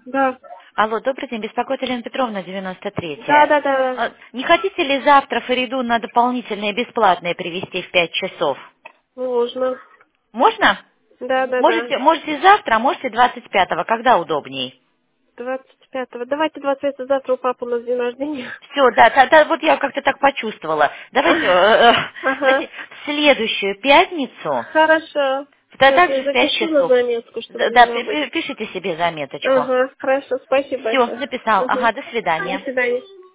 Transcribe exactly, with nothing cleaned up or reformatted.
Да. Алло, добрый день, беспокоит Елена Петровна, девяносто Да, третья. да, да. А, Не хотите ли завтра Фариду на дополнительные бесплатные привести в пять часов? Можно. Можно? Да, да, да. Можете, можете завтра, а можете двадцать пятого, когда удобней? двадцать пятого. Давайте двадцать пятого завтра у папы у нас день рождения. Все, да, та- та- вот я как-то так почувствовала. Давайте э, э, Ага. значит, в следующую пятницу, Хорошо. да, Сейчас я также в пять запишу на часов. заметку, чтобы Да, не да, пи- забыть. пи- пишите себе заметочку. Ага, хорошо. Спасибо Все, большое. записал. Угу. Ага, до До свидания. свидания.